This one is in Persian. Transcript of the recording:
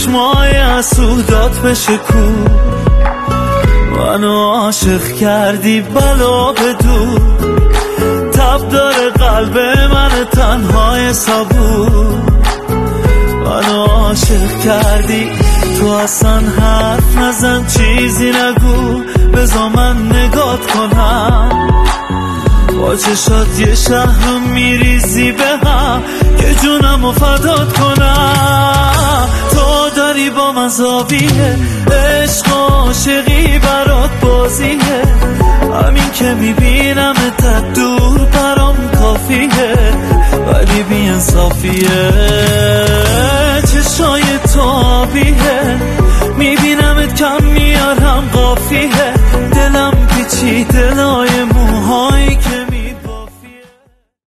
چشمای حسودات بشکو، منو عاشق کردی بلا بدو، تب داره قلب من تنهای صبور، منو عاشق کردی تو اصلا حرف نزن چیزی نگو، بذار من نگات کنم با چشات یه شهر میریزی به هم که جونمو فدات کنم. تو داری با من زاویه عشق و عاشقی برات بازیه، همین که میبینم تا دور برام کافیه، ولی بی انصافیه چشای تو آبیه، میبینمت کم میارم قافیه،